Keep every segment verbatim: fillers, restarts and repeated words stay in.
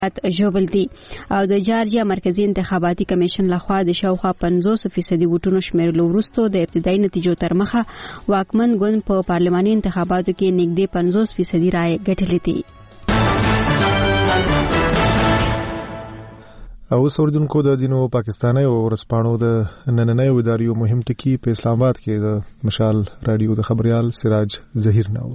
ژوبل دي او د جارجیا مرکزی انتخاباتي کمیشن لخوا د شاوخوا پنځوس فیصدي ووټونو شمیرلو وروسته د ابتدایي نتیجو تر مخه واکمن ګوند په پارلماني انتخاباتو کې نږدې پنځوس فیصدي رایې ګټلې دي. او سوردونکو د ځینو پاکستاني او ورسپانو د نننۍ اداریو مهم ټکی په اسلام آباد کې د مشال رادیو د خبريال سراج ظهیر ناور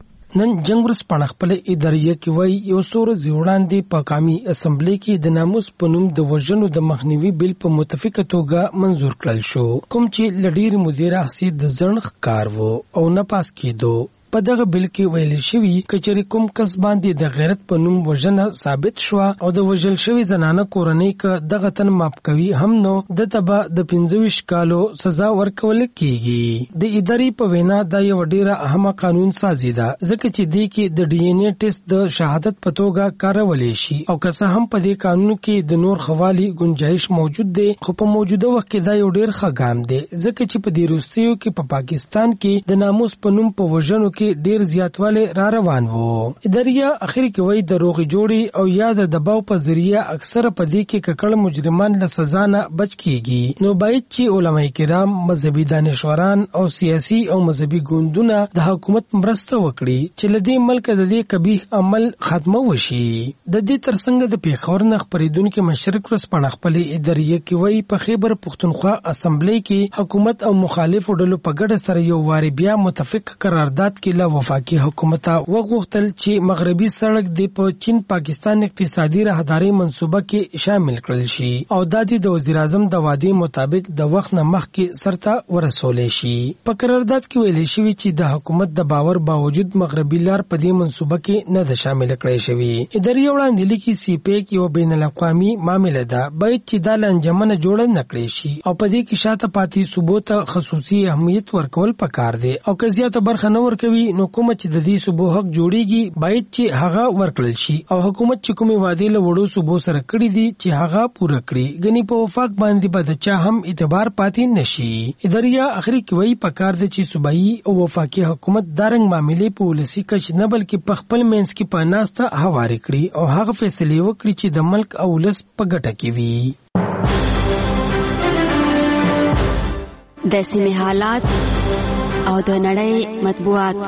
نن جنگ ورسپانه خپل اداریه کې وای یو سور زیوړاندې په قومي اسمبلی کې د ناموس پنوم د وژنو د مخنیوي بل په متفقه توګه منزور کړل شو، کوم چې لډیر مدیر حسید د ځنخ کار وو او نه پاس کېدو. په دغه بل کې ویل شوی کچري کوم کس باندې د غیرت په نوم وژنه ثابت شو او د وژل شوی زنانه کورنۍ ک دغه تن ماپ کوي هم نو د تبا د پنځويش کالو سزا ورکول کیږي. د اداري په وینا د یو ډیره اهمه قانون سازي ده ځکه چې د کې د ډي ان اے ټیسټ د شهادت په توګه کارول شي او که څه هم په دې قانون کې د نور خوالي گنجائش موجود دی، خو په موجوده وخت کې دا یو ډیر ښه ګام دی ځکه چې په دې روستیو کې په پاکستان کې د ناموس په نوم په وژنو کې ډیر زیاتواله را روان وو. اداریه اخر کې وای د روغ جوړي او یا د دباو په ذریعہ اکثر په دې کې ککړ مجرمان له سزا نه بچ کیږي. نو باید چې علماء کرام، مذهبي دانشوران او سیاسي او مذهبي ګوندونه د حکومت مرسته وکړي چې لدې ملک د دې قبیح عمل ختمه وشي. د دې ترڅنګ د پیښور نه خبرېدونکو مشرق ورسپانه خپل اداریه کې وای په خیبر پختونخوا اسمبلی کې حکومت او مخالفو ډلو په ګډه سره یو واری بیا متفق قرارداد کې له وفاقي حکومت وغوښتل چې مغربي سړک د په چین پاکستان اقتصادي راهداري منصوبه کې شامل کړل شي او د د وزیر اعظم د وعده مطابق د وخت نه مخکې سرته ورسول شي. په قرارداد کې ویل شوی چې د حکومت د باور باوجود مغربي لار په دې منصوبه کې نه ده شامل کړی شوی. اداري وړاندې لیکي سی پیک یو بین الاقوامي معاملې ده، باید چې د لنجمنه جوړ نه کړی شي او په دې کې شاته پاتې صوبو ته خصوصي اهمیت ورکول پکار دي او که زیاته برخه نه ورکوي نو کوم چې د دې صوبو حق جوړیږي باید چې هغه ورکړل شي او حکومت چې کومې وعده له وړو صوبو سره کړې دي چې هغه پوره کړي، غني په وفاق باندې به د چا هم اعتبار پاتې نشي. اداریه اخري کې وایي پکار دي چې صوبایي او وفاقي حکومت دارنګ معاملې په ولسی کچ نه بلکې په خپل منځ کې په ناسته هواري کړي او هغه فیصله وکړي چې د ملک او ولس په ګټه کې وي. د سیمې حالات او د نړۍ مطبوعات.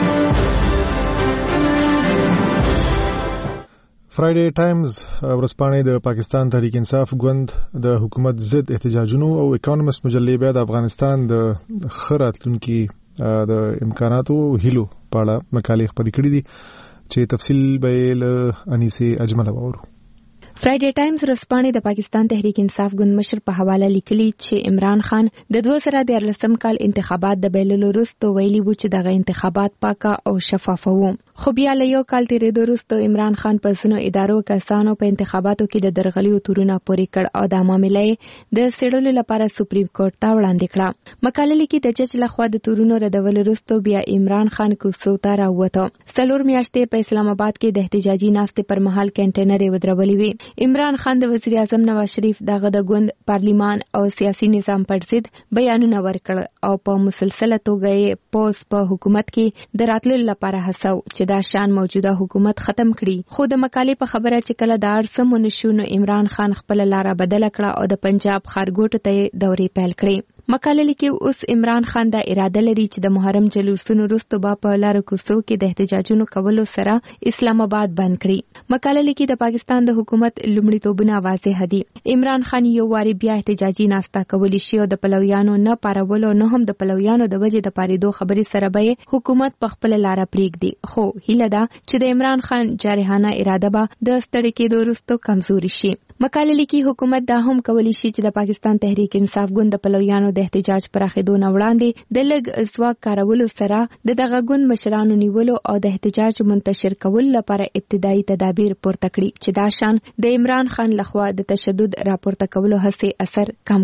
فرایډے ټایمز ورځپاڼې د پاکستان تحریک انصاف ګوند د حکومت ضد احتجاجونو او اکانومست مجلې بیا د افغانستان د خراتلونکو د امکاناتو هیلو په اړه مقالې خپرې کړې دي چې تفصیل به له انیسه اجمل وورو. فرایډے ټایمز رسپانې د پاکستان تحریک انصاف ګوند مشر په حواله لیکلي چې عمران خان د دوه زره دیارلسم کال انتخابات د بیلولو وروسته ویلي و چې دغه انتخابات پاکه او شفاف وو، خو بیا له یو کال تیریدو وروسته عمران خان په ځینو ادارو کسانو په انتخاباتو کې د درغلیو تورونه پورې کړ او دا معاملې د څېړلو لپاره سپریم کورټ ته وړاندې کړه. مقاله لیکي د جج لخوا د تورونو ردول وروسته بیا عمران خان کوڅو ته راووته. څلور میاشتې په اسلام آباد کې د احتجاجي ناستې پر مهال کینټینرې ودرولې وې. عمران خان د وزیر اعظم نواز شریف دغه د ګوند پارلیمان او سیاسي نظام پر ضد بیانونه ورکړ او په مسلسله توګه یې پوس په حکومت کې د راتللو لپاره هڅو چې دا شان موجوده حکومت ختم کړي. خو د مقالې په خبره چې کله د ارسم ونشو نو عمران خان خپل لاره بدله کړه او د پنجاب خارګوټ ته دورې پیل کړې. مقاله لیکي اوس عمران خان دا اراده لري چې د محرم جلوسونو وروسته به په لارو کوڅو کې د احتجاجونو کولو سره اسلام آباد بند کړي. مقاله لیکي د پاکستان د حکومت لومړیتوبونه واضح دي. عمران خان یو واری بیا احتجاجي ناستا کولی شي او د پلویانو نه پارولو نه هم د پلویانو د وجې د پاریدو خبرې سره به حکومت په خپل لار پریږدي. خو هیله ده چې د عمران خان جارحانه اراده به د ستړي کېدو وروسته کمزوري شي. مقاله لیکي حکومت دا هم کولی شي چې د پاکستان تحریک انصاف ګوند د پلویانو د احتجاج پراخېدو نه وړاندې د لږ ځواک کارولو سره د دغه ګوند مشرانو نیولو او د احتجاج منتشر کولو لپاره ابتدایي تدابیر پورته کړي چې دا شان د عمران خان لخوا د تشدد راپورته کولو هڅې اثر کم کړي.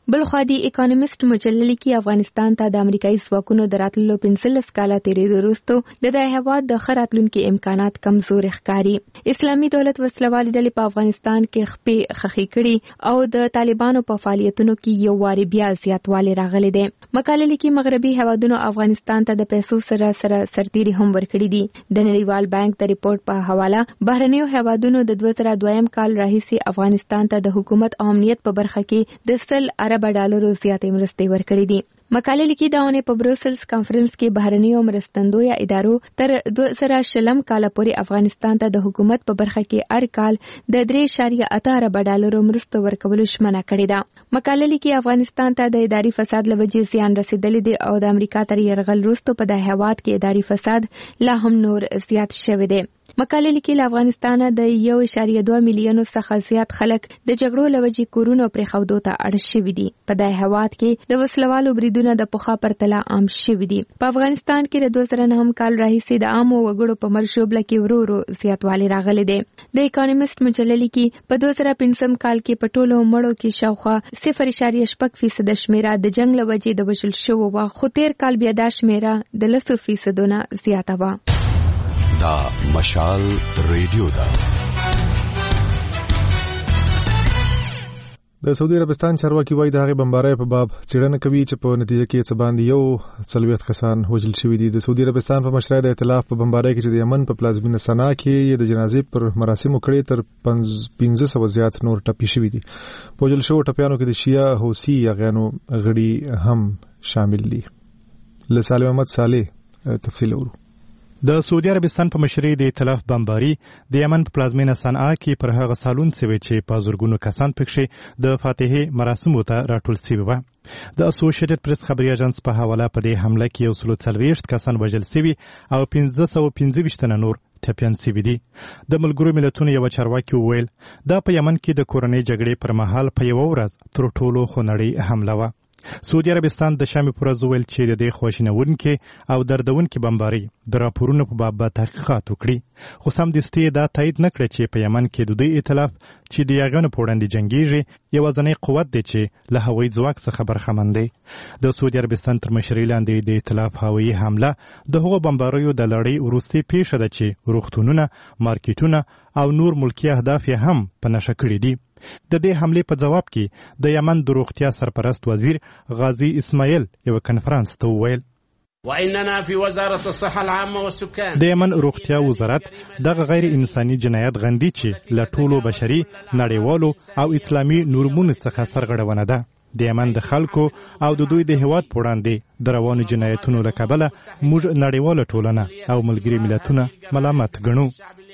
بلخوا دی اکانومیست مجله لیکي افغانستان ته د امریکایي ځواکونو د راتللو پنځلس کاله تیریدو وروسته د دې هیواد د ښه راتلونکي امکانات کمزوري ښکاري. اسلامي دولت وسلوالې ډلې په افغانستان کې خپې خخې کړي او د طالبانو په فعالیتونو کې یو واري بیا زیاتوالی راغلی دی. مقاله لیکي مغربي هیوادونو افغانستان ته د پیسو سره سره سرتیري هم ورکړي دي. د نړیوال بانک د ریپورت په حواله بهرنیو هیوادونو د دوه زره دویم کال راهیسې افغانستان ته د حکومت او امنیت په برخه کې د سل ارب ډالرو زیاتې مرستې ورکړې دي. مقاله لیکي دا ونه په بروسلز کانفرنس کې بهرنیو مرستندویه ادارو تر دوه زره شلم کال پورې افغانستان ته د حکومت په برخه کې هر کال د درې اعشاریه اته ارب ډالرو مرسته ورکولو ژمنه کړې ده. مقاله لیکي افغانستان ته د اداري فساد له وجې زیان رسیدلی دی او د امریکا تر یرغل وروسته په د هیواد کې اداري فساد لا هم نور زیات شوی دی. مقاله لیکي له افغانستان د یو اعشاریه دوه میلیونو څخه زیات خلک د جګړو له وجې کورونو پرې خودو ته اړ شوي دي. په د هیواد کې د وسلوالو بریدونه د پخوا پرتله عام شوي دي. په افغانستان کې د دوه زره نهم کال راهیسې د عامو وګړو په مړ شوبله کې ورو ورو زیاتوالی راغلی دی. د اکانومیست مجله لیکي په دوه زره پنځم کال کې په ټولو مړو کې شاوخوا صفر اعشاریه شپږ فیصده شمیره د جنګ له وجې د وژل شوو وه، خو تیر کال بیا دا شمیره د لسو فیصدونه زیاته وه. دا مشال ریډیو دا د سعودي عربستان چارواکي وایي د هغې بمبارۍ په باب څېړنه کوي چې په نتیجه کې څه باندې یو څلوېښت کسان وژل شوي دي. د سعودي عربستان په مشرۍ د ائتلاف په بمبارۍ کې چې د یمن په پلازمینه سنا کې د جنازې پر مراسمو کړې تر پنځه سوه زیات نور ټپي شوي دي. په وژل شوو ټپیانو کې د شیعه حوثي یاغیانو غړي هم شامل دي. له سالم احمد صالح تفصیل اورو. د سعودي عربستان په مشرۍ د ائتلاف بمباري د یمن په پلازمینه صنعا کې پر هغه سالون سوي چې په زرګونو کسان پکښې د فاتحې مراسمو ته راټول سوي وو. د اسوسییټډ پریس خبري اژانس په حواله په دې حمله کې یو سل څلوېښت کسان وژل سوي او پنځه سوه پنځه ویشت تنه نور ټپیان سوي دي. د ملګرو ملتونو یو چارواکي وویل دا په یمن کې د کورنۍ جګړې پر مهال په یوه ورځ تر ټولو خونړۍ حمله وه. سعودي عربستان د شامي پر ورځ وویل چې د دې خواشینونکې او دردونکې بمبارۍ د راپورونو په باب تحقیقات وکړي، خو سمدستي دا تایید نه کړه چې په یمن کې د دوی ائتلاف چې د یاغانو په وړاندې جنګیږي یوازینی قوت دی چې له هوایي ځواک څخه برخمن دی. د سعودي عربستان تر مشرۍ لاندې د ائتلاف هوایي حمله د هغو بمباریو د لړۍ وروستۍ پیښه ده چې روغتونونه، مارکیټونه او نور ملکي اهداف یې هم په نښه کړي دي. د دې حملې په جواب کې د یمن د روغتیا سرپرست وزیر غازی اسماعیل یو کنفرانس ته وویل وإننا في وزارة الصحة العامة والسكان د یمن روغتیا وزارت دغه غیر انساني جنایت غندي چې له ټولو بشري نړیوالو او اسلامي نورمونو څخه سرغړونه ده. د یمن د خلکو او د دوی د هیواد په وړاندې د روانو جنایتونو له کبله موږ نړیواله ټولنه او ملګري ملتونه ملامت ګڼو.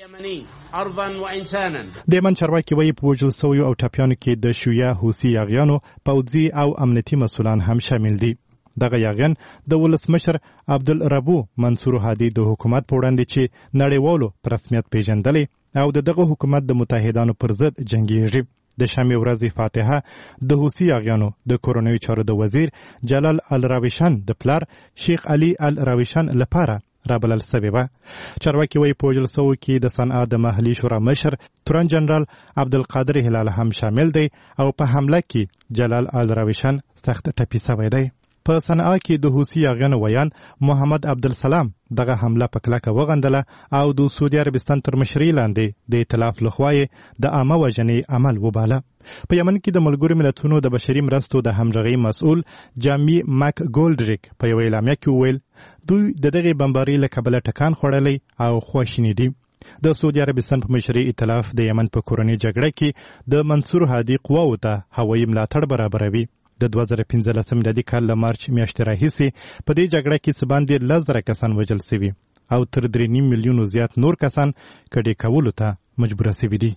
د یمن چارواکي وایي په وژل سویو او ټپیانو کې د شیعه حوثي یاغیانو پوځي او امنیتي مسؤلان هم شامل دي. دغه یاغیان د ولسمشر عبدالربو منصور هادي د حکومت په وړاندې چې نړیوالو په رسمیت پیژندلی او د دغه حکومت د متحدانو پر ضد جنګیږي. د شامي ورځې فاتحه د حوثي یاغیانو د کورنیو چارو د وزیر جلال الراویشان د پلار شیخ علي الراویشان لپاره رابلل سوې وه. چارواکي وایي په وژل سوو کې د صنعا د محلي شورا مشر تورن جنرال عبدالقادر هلال هم شامل دی او په حمله کې جلال الراویشان سخت ټپي سوی دی. په صنعا کې د حوثي یاغیانو ویان محمد عبدالسلام دغه حمله په کلکه وغندله او د سعودي عربستان تر مشرۍ لاندې د ائتلاف لخوا یې د عامه وژنې عمل وباله. په یمن کې د ملګرو ملتونو د بشري مرستو د همغږۍ مسؤل جامي ماک ګولډریک په یوه اعلامیه کې وویل دوی د دغې بمبارۍ له کبله ټکان خوړلی او خواشیني دي. د سعودي عربستان په مشرۍ ائتلاف د یمن په کورنۍ جګړه کې د منصور هادي قواو ته هوایي ملاتړ برابروي. د دوه زره پنځلسم میلادي کال له مارچ میاشتې راهیسې په دې جګړه کې څه باندې لس زره کسان وژل سوي او تر درې نیم میلیونو زیات نور کسان کډې کولو ته مجبوره سوي دي.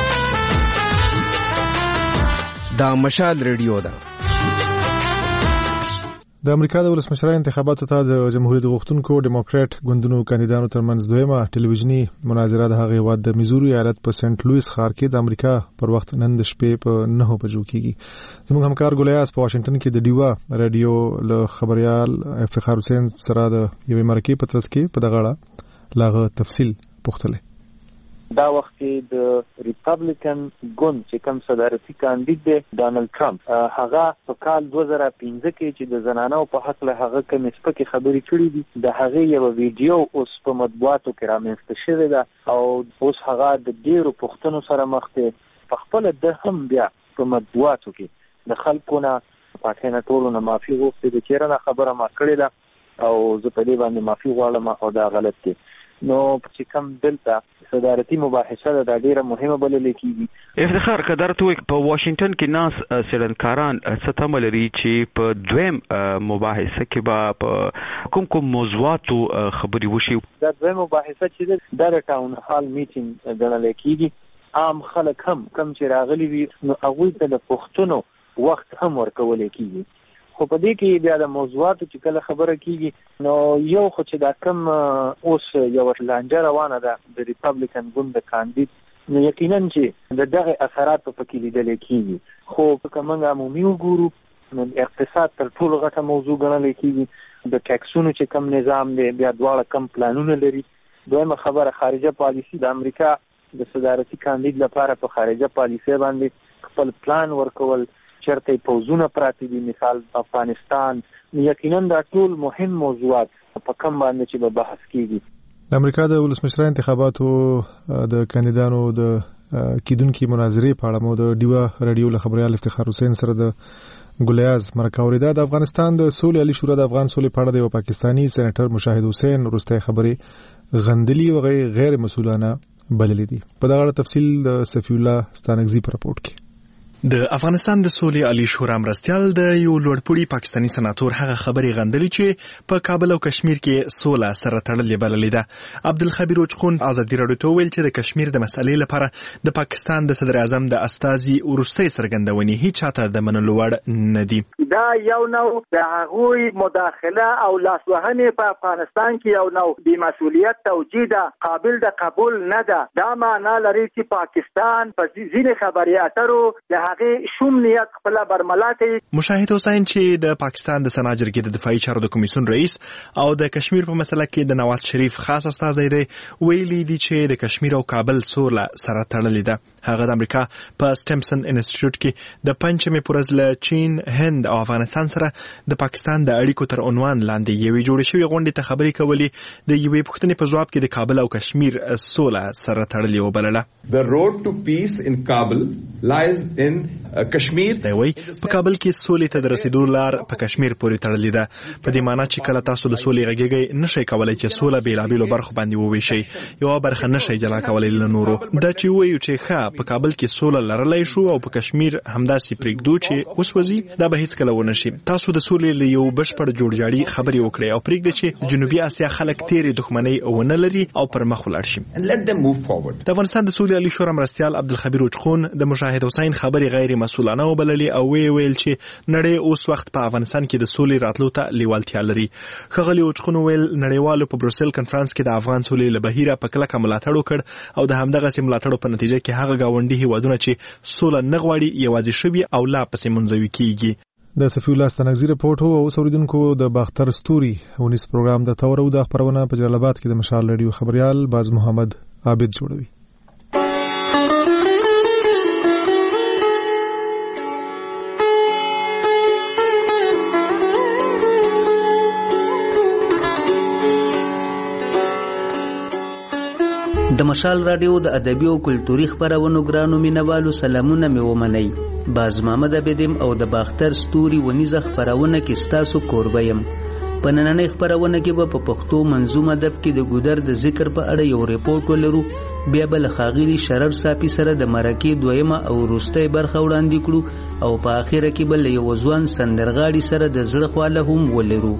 دا مشال ریډیو ده. د امریکا د ولسمشرۍ انتخاباتو ته د جمهوریت غوښتونکو ډیموکراټ ګوندونو کاندیدانو ترمنځ دویمه ټلویزیونی مناظره د هغې هیواد د میزوري ایالت په سنټ لویس ښار کې د امریکا پر وخت نن د شپې په نهو بجو کېږي. زموږ همکار ګولیاس په واشنګټن کې د ډیوا رادیو له خبریال افتخار حسین سره د یوې مرکې په ترڅ کې په دغه اړه لاغه تفصیل پوښتلی. دا وخت کې د ریپبلیکن ګوند چې کوم صدارتي کاندید دی ډانلډ ټرمپ هغه په کال دوه زره پنځه کې چې د زنانو په حق له هغه کوم سپکې خبرې کړې دي د هغه یو ویډیو اوس په مطبوعاتو کې رامنځته شوی ده او اوس هغه د ډیرو پوښتنو سره مخ دی په خپل د هم بیا په مطبوعاتو کې د خلکو نه پاتې نه ټولو نه معافي غوښتي د چیرې خبره ما کړې ده او زه په دې باندې معافي غواړم او دا غلط دی نو چې کوم دلته صدارتي مباحثه ده ډیره مهمه بلل کیږي. افتخار قدر ته په واشنگټن کې ناس سیلنکاران ستامل لري چې په دویم مباحثه کې به په کوم کوم موضوعاتو خبري وشي. دا دویم مباحثه چې د ټاون هال میټینګ ګڼل کیږي عام خلک هم کم چې راغلي وي نو هغه ته د پښتنو وخت هم ورکول کیږي. خو په دې کې بیا د موضوعاتو چې کله خبره کیږي نو یو خو چې دا کم اوس یو لانجه روانه ده د ریپبلیکن ګوند د کاندید نو یقینا چې د دغه اثرات په کې لیدل کیږي خو که موږ عمومي وګورو نو اقتصاد تر ټولو غټه موضوع ګڼل کیږي د ټیکسونو چې کم نظام دی بیا دواړه کم پلانونه لري. دویمه خبره خارجه پالیسی د امریکا د صدارتي کاندید لپاره په خارجه پالیسی باندې خپل پلان ورکول چرته پوزونه پراتی دي مثال افغانستان یقینا دا ټول مهم موضوعات په کوم باندې چې به بحث کیږي. د امریکا د ولسمشر انتخاباتو د کاندیدانو د کیدونکو مناظرې په اړه مو د ډیوا رادیو له خبريال افتخار حسین سره د ګلیاز مرکاوري د افغانستان د سولې علي شورا د افغان سولې په اړه د پاکستانی سېنیټر مشاهد حسین ورسته خبرې غندلي او غیر مسؤلانه بللې دي. په دغه تفصیل د صفی الله ستانګزي په راپورټ کې د افغانستان د سولې علي شورا مرستيال د یو لوړپوړي پاکستانی سناتور هغه خبرې غندلې چې په کابل او کشمیر کې سوله سره تړلې بللې ده. عبدالخبیر اوچخون ازادي راډیو ته ویل چې د کشمیر د مسلې لپاره د پاکستان د صدر اعظم د استازي ورستۍ څرګندونې هیڅ چاته د منلو وړ نه دي. دا یو نو د هغوی مداخله او لاسوهنې په افغانستان کې یو نو بې مسؤلیت توجیه قابل د قبول نه ده. دا معنا لري چې پاکستان په ځینې خبري اترو د هغه شوم نیت خپل برملا کوي. مشاهد حسین چې د پاکستان د سنا جرګې د دفاعي چارو د کمیسیون رئیس او د کشمیر په مسله کې د نواز شریف خاص استازی دی ویلي دي چې د کشمیر او کابل سوله سره تړلې ده. هغه د امریکا په سټمسن انسټیټیوټ کې د پنځمې پورز له چین، هند او افغانستان سره د پاکستان د اړیکو تر عنوان لاندې یوې جوړې شوې غونډې ته خبرې کولې. د یوې پوښتنې په جواب کې د کابل او کشمیر سوله سره تړلې وبلله. The road to peace in Kabul lies in کشمیر. دی وی په کابل کې سولې ته د رسیدو لار په کشمیر پورې تړلې ده. په دې معنی چې کله تاسو له سولې غږیږئ نشئ کولای چې سوله بیلابیلو برخو باندې وویشئ یو برخه نشئ جلا کولای له نورو. دا چې وایو چې ښه په کابل کې سوله لرلای شو او په کشمیر همداسې پرېږدو چې وسوځي دا به هیڅ کله ونه شي. تاسو د سولې له یو بشپړ جوړجاړي خبرې وکړئ او پرېږدئ چې جنوبي اسیا خلک تیرې دښمنۍ ونه لري او پر مخ ولاړ شي. د افغانستان د سولې علي شورا مرستيال عبدالخبیر اوچخون د مشاهد حسین خبرې غیر مسؤلانه وبللې او وی ویل چې نړۍ اوس وخت په افغانستان کې د سولې راتلو ته لیوالتیا لري. ښاغلي اوچخون ویل نړیوالو په بروسل کنفرانس کې د افغان سولې له بهیره په کلکه ملاتړ وکړ او د همدغه سي ملاتړ په نتیجه کې هغه گاونډي هیوادونه چې سوله نه غواړي یوازې شوي او لا پسې منځوي کیږي. د صفی الله ستانګزي رپورټ او اوریدونکو د باختر ستوري ونیس پروګرام د تورو د خبرونه په جلال آباد کې د مشال رادیو خبريال باز محمد عابد جوړوي. د مشال رادیو د ادبي او کلتوري خبرونو ګرانو مینوالو سلامونه مې ومنئ. باز محمد عابدم او د باختر ستوري ونیزه خبرونه کې ستاسو کوربه یم. په نننۍ خبرونه کې به په پښتو منظوم ادب کې د ګودر د ذکر په اړه یو ریپورت ولرو. بیا به له ښاغلي شرر صافي سره د مرکې دویمه او وروستۍ برخه وړاندې کړو او په اخره کې به له یو ځوان سندرغاړي سره د زړه خواله هم ولرو.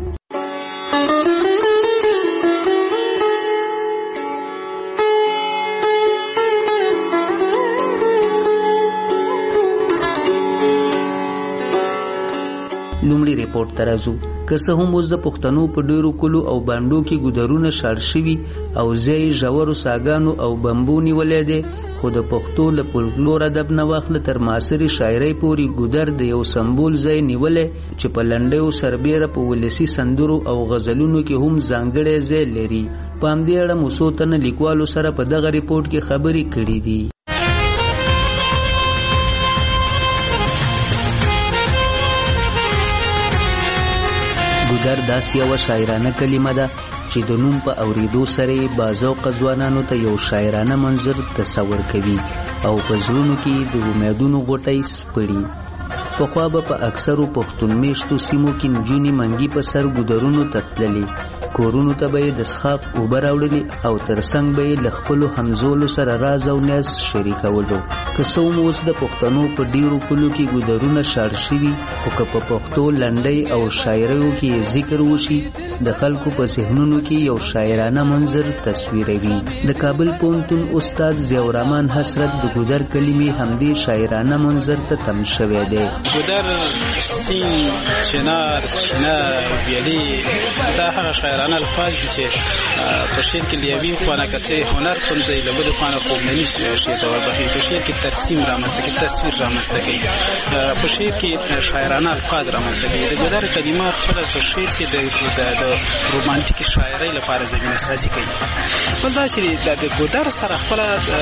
لومړی ریپورت ته راځو. که څه هم اوس د پښتنو په ډیرو کلو او باندو کې ګودرونه شاړ شوي او ځای ژورو ساګانو او بمبو نیولې دي، خو د پښتو له فولکلور ادب نه واخله تر معاصرې شاعرۍ پورې ګودر د یو سمبول ځای نیولې چې په لنډیو سربیره په ولسي سندرو او غزلونو کې هم ځانګړی ځای لري. په همدې اړه مو څو تنه لیکوالو سره په دغه ریپورت کې خبرې کړې دي. ګودر داسې یوه شاعرانه کلمه ده چې د نوم په اورېدو سره باذوقه ځوانانو ته یو شاعرانه منظر تصور کوي او په زړونو کې د امیدونو غوټۍ سپړي. پخوا به په اکثرو پښتون میشتو سیمو کې نجونې منګي په سر ګودرونو ته تللې، کورونو ته به یې د څښاک اوبه راوړلې او تر څنګ به یې له خپلو همزولو سره راز او نیاز شریکولو. که څه هم اوس د پښتنو په ډیرو کلو کې ګودرونه شاړ شوي، خو که په پښتو لنډۍ او شاعریو کې ذکر وشي د خلکو په ذهنونو کې یو شاعرانه منظر تصویروي. د کابل پوهنتون استاد ضیاء الرحمن حسرت د ګودر کلمې همدې شاعرانه منظر ته تم شوی دی. ګودر، سین، چنار، چنار، ویلی دا هغه شاعرانه الفاظ دي چې په شعر کې لیوي خوانه کته هنر کوم ځای له بده خوانه خوب نه نشي شي ته وربخي. په شعر کې ترسیم رامنځته کوي، تصویر رامنځته کوي، په شعر کې شاعرانه الفاظ رامنځته کوي. د ګودر کلمه خپل په شعر کې د رومانتیک شاعرۍ لپاره زمينه سازي کوي. بل دا چې د ګودر سره خپل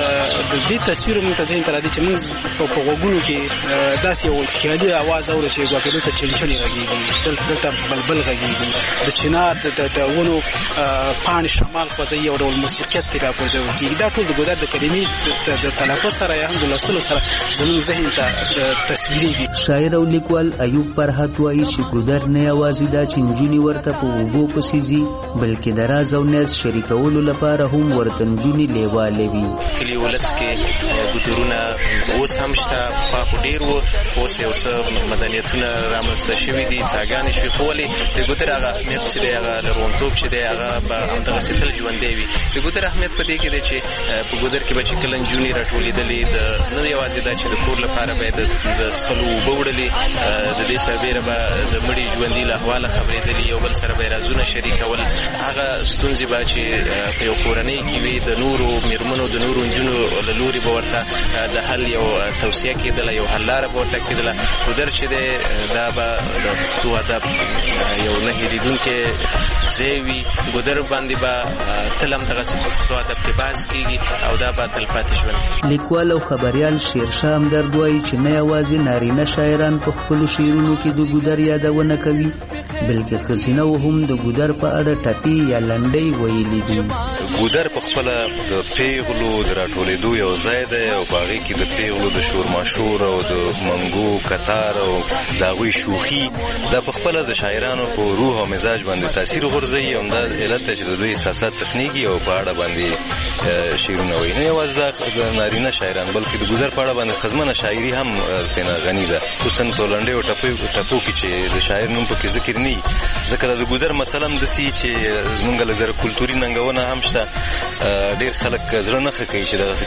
د دې تصویر مونږ ته ځین تر دې چې موږ په وګونو کې داسې یو خیالي आवाज اورو چې ګوګلو ته چنچني غږیږي، دلته بلبل غږیږي، د چنار د ونو پاڼې شمال خوځي او ډول موسیقیت تیر راپورځي کیږي. دا ټول د ګودر د کلمې د تلفظ سره یا هم د لوستلو سره زموږ ذهن ته تصویرېږي. شاعر او لیکوال ایوب فرحت وایي چې ګودر نه یوازې دا چې نجونې ورته په اوبو پسې ځي، بلکې د راز او نیاز شریکولو لپاره هم ورته نجونې لیوالې وي. کلي ولس کې ګودرونه اوس هم شته، پخوا خو ډېر وو، اوس یو څه مدنیتونه رامنځته شوي دي، څاګانې شوي، خو ولې د ګودر هغه اهمیت چې دی، هغه لرغونتوب چې دی، هغه به همدغسې تل ژوندی وي. د ګودر اهمیت په دې کې دی چې په ګودر کې به چې کله نجونې راټولېدلې، نه یوازې دا چې د کور لپاره به یې د څښلو اوبه وړلې، د دې سربیره به د مړي ژوندي له احواله خبرېدلې، یو بل سره به یې رازونه شریکول. هغه ستونزې به چې په یو کورنۍ کې وي د نورو میرمنو د نورو نجونو له لورې به ورته د حل یو توصیه کېدله، یو حل لاره به ورته کېدله. ګودر چې دی دا به د پښتو ادب یو نه هېرېدونکی ځای وي. ګودر باندې به تل همدغسې په پښتو ادب کې بحث کېږي او دا به تلپاتې ژوند. لیکوال او خبریال شیرشاه همدرد وایي چې نه یوازې نارینه شاعران په خپلو شعرونو کې د ګودر یادونه کوي، بلکې ښځینه هم د ګودر په اړه ټپې یا لنډۍ ویلي دي. ګودر په خپله د پیغلو د راټولېدو یو ځای دی او په هغې کې د پیغلو د شورماشور او د منګو کتار او د هغوی شوخي دا په خپله د شاعرانو په روح او مزاج باندې تاثیر غورځوي. همدا علت دی چې د دوی احساسات تخنیږي او په اړه باندې شعرونه وایي. نه یوازې دا نارینه شاعران بلکې د ګودر په اړه باندې ښځمنه شاعري هم ترېنه غني ده، خصوصا په لنډیو ټپو کې چې د شاعر نوم پکې ذکر نه وي. ځکه د ګودر مسله هم داسې چې زمونږ لږ زره کلتوري ننګونه هم شته. ډېر خلک زړه نه ښه کوي چې دغسې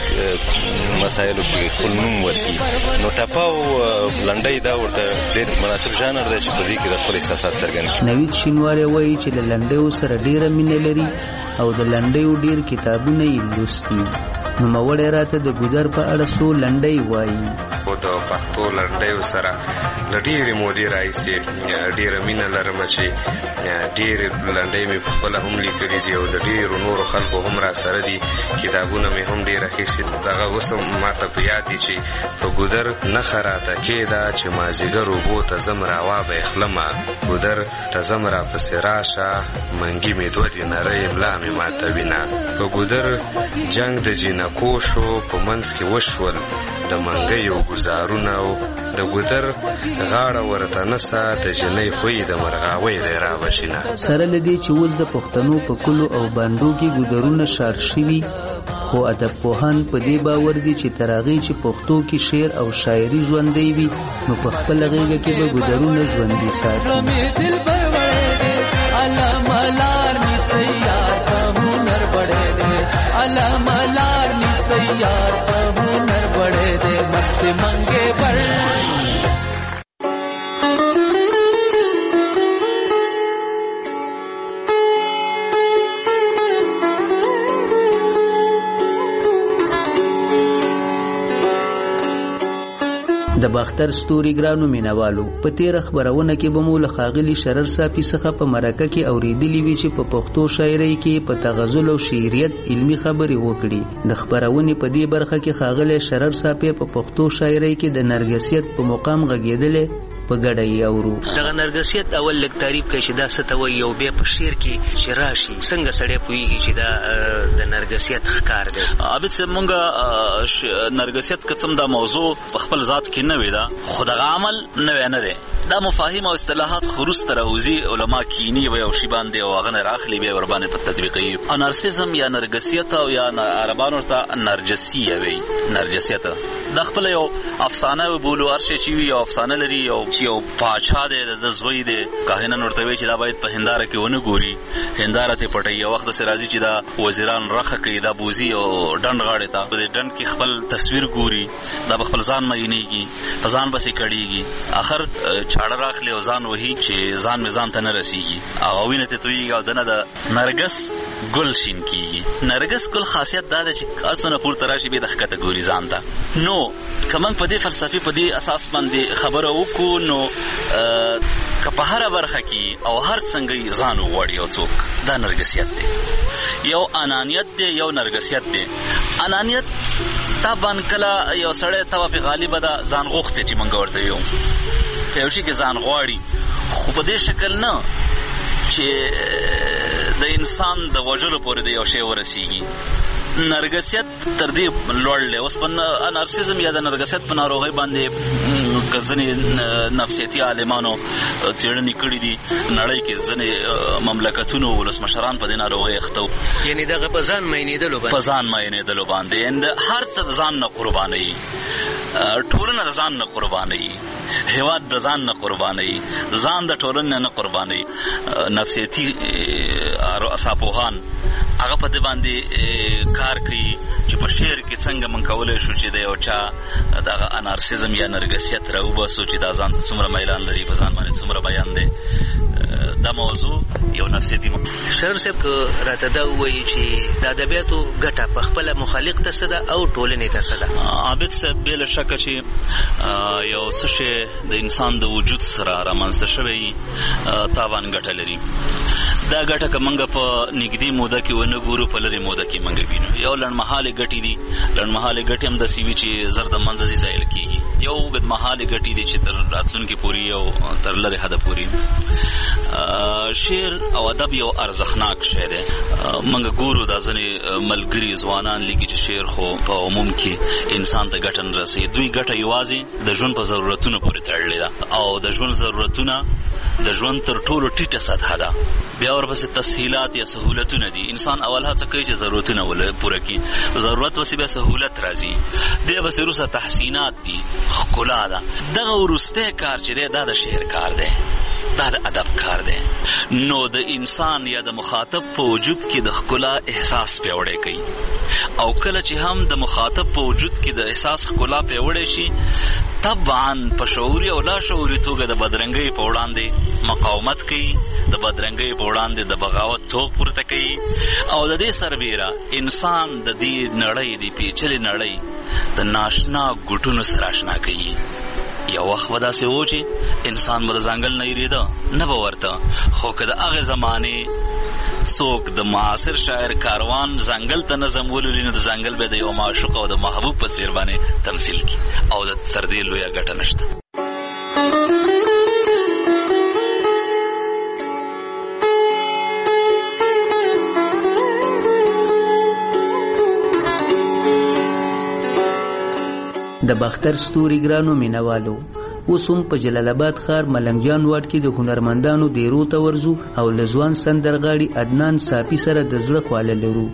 مسایلو کې خپل نوم ورکړي. نو ټپه او لنډۍ دا ورته ډېر مناسب ژانر دی چې په دې کې د خپل احساسات څرګند کړي. نوید شینواری وایي چې له لنډیو سره ډېره مینه لري او د لنډیو ډېر کتابونه یې لوستي. نوموړی راته د ګودر په اړه څو لنډۍ وایي. خو د پښتو لنډیو سره له ډېرې مودې راهیسې ډېره مینه لرم چې ډېرې لنډۍ مې پخپله هم لیکلي دي او د ډېرو نورو خلکو هم را سره دي. کتابونه مې هم ډېر اخیستي. دغه اوس هم ماته په یاد دي چې په ګودر نښه راته کېده چې مازدیګر اوبو ته ځم راوابه یې خلمه، ګودر ته ځم راپسې راشه، منګي مې دوه دي نرۍ ملا مې ماته وینه. په ګودر جنګ د جینکو شو، په منځ کې وشول د منګیو ګزارونه او د ګودر غاړه ورته نسه د جنۍ خوی د مرغاوۍ دی راوشینه. سره له دې چې اوس د پښتنو په کلو او باندو کې ګودرونه شاړ شوي، خو ادب پوهان په دې باور دي چې تر هغې چې پښتو کې شعر او شاعري ژوندی وي، نو په خپله غېږه کې به ګودرونه ژوندي ساتي. د باختر ستوري ګرانو مینوالو په تیر خبرونه کې به مو له ښاغلي شرر صافي څخه په مرکه کې اوریدلې وی چې په پښتو شاعرۍ کې په تغزل او شعریت علمی خبرې وکړي. د خبرونه په دې برخه کې ښاغلي شرر صافي په پښتو شاعرۍ کې د نرګسیت په مقام غږیدلې په ګډه یې اورو. دغه نرګسیت اول لک تعریف کوي چې دا ستوي یو به په شعر کې شراشي څنګه سړی پويږي چې دا د نرګسیت ښکار دی. عابد صاحب مونږه نرګسیت قسم دا موضوع په خپل ذات کې نه وي، دا خدای عمل نه نه دی. دا مفاهیم او اصطلاحات خروس تروزی علما کینی و یو شی باندې او غنه راخلی به ور باندې په تطبیقي. انارسیزم یا نرګسیت او یا عربانو ته نرجسیه وي. نرجسیت د خپل یو افسانه بولو ارشه چی وی او افسانه لري او چې یو پاچا دی د زوی دی کاهنان ورته وی چې دا باید په هنداره کې ونه ګوري، هنداره ته پټي. یو وخت سره راځي چې دا وزیران رخه کوي، دا بوزي او ډند غاړي ته په ډند کې خپل تصویر ګوري، دا خپل ځان مینېږي، په ځان بسې کړيږي. اخر چاړه راخلی او ځان وਹੀ چې ځان میزان ته نه رسیږي او وینه ته تویږي او دنه د نرګس ګل شین کیږي. نرګس ګل خاصیت دا ده چې اسونه پور تراشي به د کټګوري ځان ته. نو کمن په دې فلسفي په دې اساس باندې خبره وکړو نو که په هر برخه کې او هر څنګه ځان وغوړي او څوک، دا نرګسیت دی. یو انانیت دی، یو نرګسیت دی. انانیت تا باندې کله یو سړی ته په غالبه دا ځان غوښته چې مونږ ورته یو یو شي کې ځان غواړي، خو په دې شکل نه چې د انسان د وجلو پورې د یو شی ورسیږي. نرګسیت تر دې لوړ دی. اوس په انارسیزم یا د نرګسیت په ناروغۍ باندې ځینې نفسیتي عالمانو څېړنې کړي دي. نړۍ کې ځینې مملکتونو ولسمشران په دې ناروغۍ اخته وو، یعنې دغه په ځان مینېدلو باندې په ځان مینېدلو باندې هر څه د ځان نه قربانوي، ټولنه د ځان نه قربانوي، هیواد د ځان نه قربانوي، ځان د ټولنې نه قربانوي. نفسیتي اصحابوهان هغه په دې باندې کار کوي چې په شعر کې څنګه من کولای شو چې د یو چا دغه انارسیزم یا نرګسیت راوباسو چې دا ځان ته څومره میلان لري، په ځان باندې څومره بیان دی. دا موضوع یو نفسیتي شرر صاحب که راته دا ووایي چې د ادبیاتو ګټه په خپله مخالق ته څه ده او ټولنې ته څه ده؟ عابد صاحب بېله شکه چې یو څه شی د انسان د وجود سره رامنځته شوی تاوان ګټه لري. دا ګټه که موږ په نږدې موده کې ونه ګورو، په لرې موده کې موږ وینو. یو لنډمهالې ګټې دي، لنډمهالې ګټې هم داسې وي چې زر د منځه ځي زایل کېږي. یو اوږدمهالې ګټې دي چې تر راتلونکي پورې او تر لرې حده پورې. شعر او ادب یو ارزښتناک شی دی. موږ ګورو دا ځینې ملګري ځوانان لیکي چې شعر خو په عموم کې انسان ته ګټه نه رسوي. دوی ګټه یوازې د ژوند په ضرورتونو پورې تړلې ده او د ژوند ضرورتونه د ژوند تر ټولو ټیټه سطحه ده. بیا ورپسې تسهیلات یا سهولتونه دي. انسان اول هڅه کوي چې ضرورتونه پوره کړي، ضرورت پسې بیا سهولت راځي، دی پسې وروسته تحسینات دي، ښکلا ده. دغه وروستی کار چې دی دا د شعر کار دی، دا د ادب کار دی. نو د انسان یا د مخاطب په وجود کې د ښکلا احساس پیاوړی کوي او کله چې هم د مخاطب په وجود کې د احساس ښکلا پیاوړی شي، طبعا په شعوري او لا شعوري توګه د بدرنګۍ په وړاندې مقاومت کوي، د بدرنګۍ په وړاندې د بغاوت توغ پورته کوي او د دې سربیره انسان د دې نړۍ د پیچلې نړۍ د ناشنا ګوټونو سره اشنا کوي. یو وخت به داسې و چې انسان به د ځنګل نه یېرېده، نه به ورته، خو که د هغې زمانې څوک د معاصر شاعر کاروان ځنګل ته نظم ولولي نو د ځنګل به د یو معشوق او د محبوب په څېر باندې تمثیل کړي او د تر دې لویه ګټه نشته. د باختر ستوري ګرانو مینوالو، اوس هم په جلال آباد ښار ملنګجان واډ کې د هنرمندانو دیرو ته ورځو او له ځوان سندرغاړي عدنان صافي سره د زړه خواله لرو.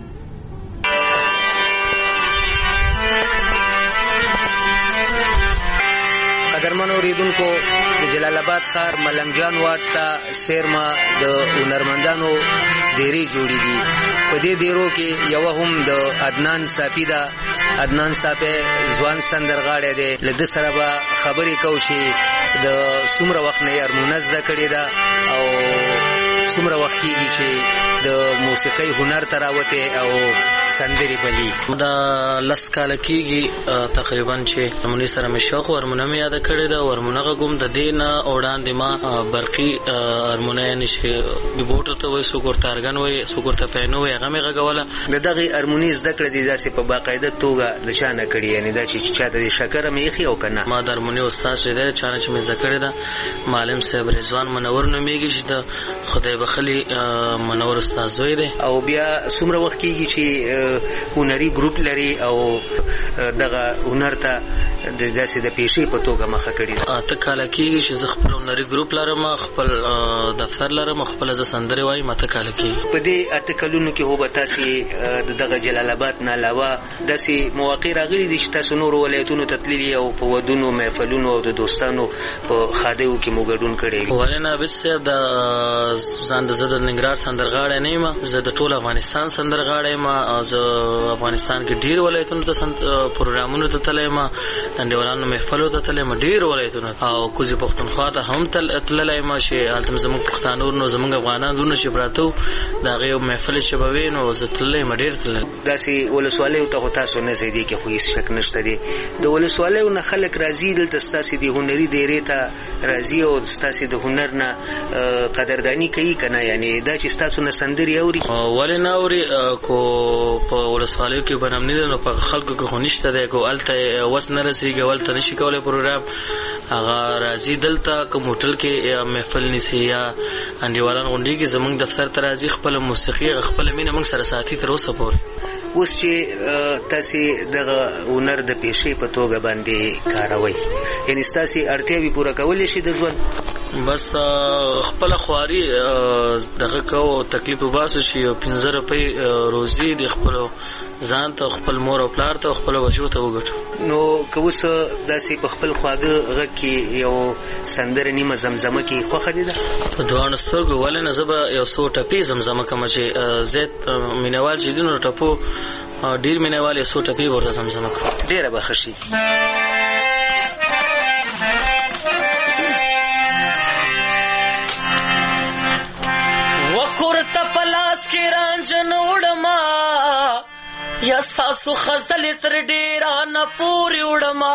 قدرمن اوریدونکو، د جلال آباد ښار ملنګجان واډ ته سیرما د هنرمندانو دیرې جوړېږي. په دې دیرو کې یوه هم د عدنان صافي ده. عدنان صافي ځوان سندرغاړی دی. له ده سره به خبرې کوو چې د څومره وخت نه یې ارمونه زده کړې ده او څومره وخت کېږي چې د موسیقۍ هنر ته راوته او سندرې بلی؟ دا لس کاله کېږي تقریبا چې هارموني سره مې شوق هارمونه مې یاده کړې ده. هارمونه غږوم د دې نه وړاندې ما برقي هارمونه یعنې چې کیبورډ ورته وایي، څوک ورته ارګن وایي، څوک ورته پیانو وایي، هغه مې غږوله. د دغې هارموني زده کړه دې داسې په باقاعده توګه د چا نه کړې؟ یعنې دا چې چا ته دې شکره مې ایښي او که نه؟ ما د هارموني استاد چې دی چا نه چې مې زده کړې ده معلم صاحب رضوان منور نومېږي چې د خدای بخلي منور استاد زوی دی. او بیا څومره وخت کېږي چې هنري ګروپ لري او دغه هنر ته داسې د پیشې په توګه مخه کړې ده؟ اته کاله کېږي چې زه خپل هنري ګروپ لرم، خپل دفتر لرم، خپل زه سندرې وایم. اته کاله کېږي. په دې اته کلونو کې هو به تاسې د دغه جلال آباد نه علاوه داسې مواقع راغلي دي چې تاسو نورو ولایتونو ته تللي او په ودونو محفلونو او د دوستانو په ښادیو کې مو ګډون کړی وي؟ ولې نه بس صاحب د ځان د زه د ننګرهار سندرغاړی نه یم، زه د ټول افغانستان سندرغاړی یم. زه افغانستان کې ډېر ولایتونو ته پروګرامونو ته تللی یم، انډیوالانو محفلو ته تللی یم، ډېر ولایتونو او کوزي پښتونخوا ته هم تللی یم چې هلته زموږ پښتانه نو زموږ افغانان دونه چې پراته وو د هغې یو محفل چې به وي نو زه تللی یم، ډېر تللی. داسې ولسوالیو ته خو تاسو نه ځئ، دې کې خو هېڅ شک نشته دی. د ولسوالیو نه خلک راځي دلته ستاسې د هنري دایرې ته راځي او ستاسې د هنر نه قدرداني کوي که نه؟ یعنې دا چې ستاسو نه سندرې اوري؟ ولې نه اوري؟ کو په ولسوالیو کې به نمني ده نو په خلکو کې خو نشته دی. کو هلته وس نه رسېږي، هلته نشي کولی پروګرام، هغه راځي دلته کوم هوټل کې یا محفل نیسي یا انډیوالان غونډېږي زموږ دفتر ته راځي، خپله موسیقي خپله مینه موږ سره ساتي تر اوسه پورې. اوس چې تاسې دغه هنر د پیشې په توګه باندې کاروئ، یعنې ستاسې اړتیاوې پوره کولی شي د ژوند؟ بس خپله خواري دغه کوو تکلیف وباسو چې یو پنځه روپۍ روزي د خپلو ځان ته، خپل مور او پلار ته، خپل بچو ته وګټو. نو که اوس داسې په خپل خواږه غږ کې یو سندره نیمه زمزمه کې خوښه دي ده؟ په دواړو سترګو. ولې نه؟ زه به یو څو ټپې زمزمه کوم چې زیات مینهوال چې دي نو ټپو ډېر مینهوال یو څو ټپې ورته زمزمه کوم. ډېره به ښه شي. وکورته په لاس کې رانجن وړما یا ستاسو خزلې تر ډېره نه پورې وړما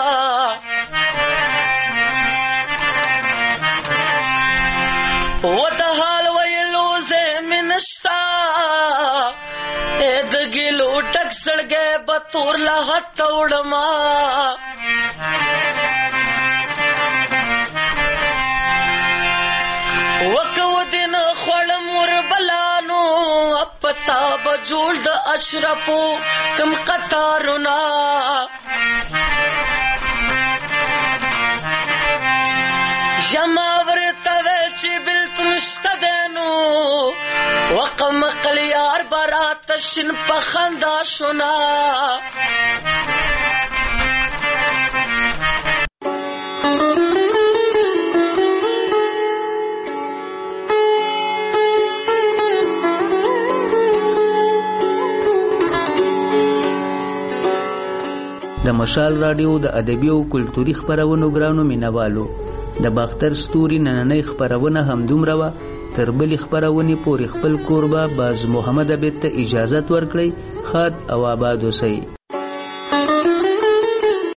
و د حال ویلو ځای مې نشته د ګیلو ډک زړګی به تور له حته وړما وکو دن خوړم وربلانو پتا به جوړ د اشرفو کم قطارونه ژما ورته ویل چې بېلتون شته دی نو وقم قلیار به راته شین په خندا شونه د مشال رادیو د ادبي او کلتوري خبرونو ګرانو مینوالو د باختر ستوري نننۍ خبرونه همدومره وه. تر بلې خبرونې پورې خپل کوربه باز محمد عبید ته اجازت ورکړئ. ښاد او آباد اوسئ.